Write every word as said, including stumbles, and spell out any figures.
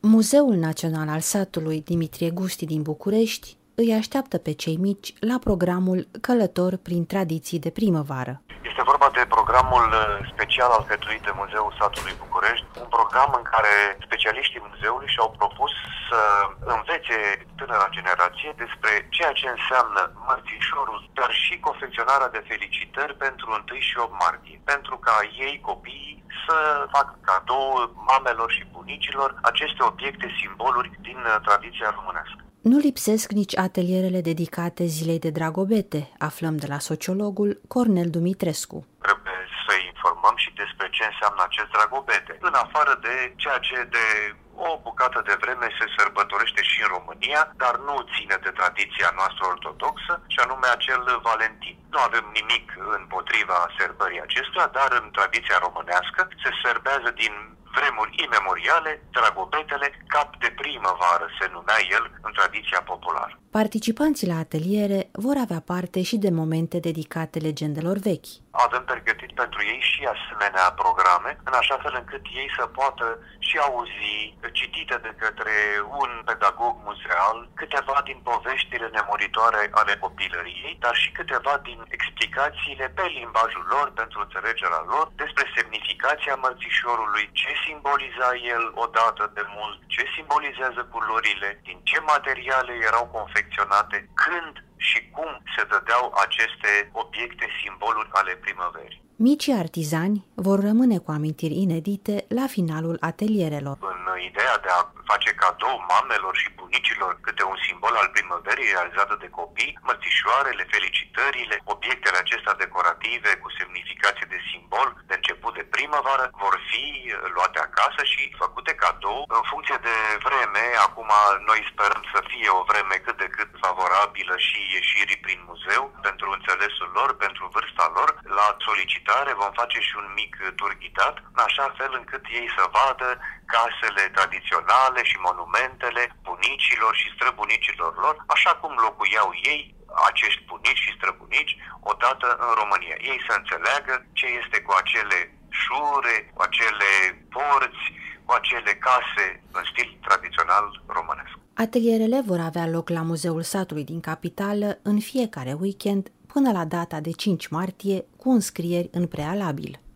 Muzeul Național al Satului Dimitrie Gusti din București îi așteaptă pe cei mici la programul Călător prin tradiții de primăvară. Este vorba de programul special alcătuit de Muzeul Satului București, un program în care specialiștii muzeului și-au propus să învețe tânăra generație despre ceea ce înseamnă mărțișorul, dar și confecționarea de felicitări pentru întâi și opt martie, pentru ca ei, copiii, să facă cadou mamelor și bunicilor aceste obiecte, simboluri din tradiția românească. Nu lipsesc nici atelierele dedicate zilei de Dragobete, aflăm de la sociologul Cornel Dumitrescu. Trebuie să informăm și despre ce înseamnă acest Dragobete, în afară de ceea ce de o bucată de vreme se sărbătorește și în România, dar nu ține de tradiția noastră ortodoxă, și anume acel Valentin. Nu avem nimic împotriva sărbării acestuia, dar în tradiția românească se sărbează din vremuri imemoriale Dragobetele, cap de primăvară se numea el în tradiția populară. Participanții la ateliere vor avea parte și de momente dedicate legendelor vechi. Avem pregătit pentru ei și asemenea programe, în așa fel încât ei să poată și auzi, citite de către un pedagog muzeal, câteva din poveștile nemuritoare ale copilăriei, dar și câteva din explicațiile pe limbajul lor, pentru înțelegerea lor, despre semnificația mărțișorului, ce simboliza el odată de mult, ce simbolizează culorile, din ce materiale erau confecționate, când și cum se dădeau aceste obiecte, simboluri ale primăverii. Micii artizani vor rămâne cu amintiri inedite la finalul atelierelor. În ideea de a face cadou mamelor și bunicilor câte un simbol al primăverii realizată de copii, mărțișoarele, felicitările, obiectele acestea decorative cu semnificație de simbol de început de primăvară vor fi luate acasă și făcute cadou în funcție de vreme. Acum noi sperăm să fie o vreme cât de cât favorabilă și ieșirii prin muzeu, pentru înțelesul lor, pentru vârsta lor. La solicitare vom face și un mic tur ghidat, în așa fel încât ei să vadă casele tradiționale și monumentele bunicilor și străbunicilor lor, așa cum locuiau ei, acești bunici și străbunici, odată în România. Ei să înțeleagă ce este cu acele șure, cu acele porți, cu acele case în stil tradițional românesc. Atelierele vor avea loc la Muzeul Satului din capitală în fiecare weekend până la data de cinci martie, cu înscrieri în prealabil.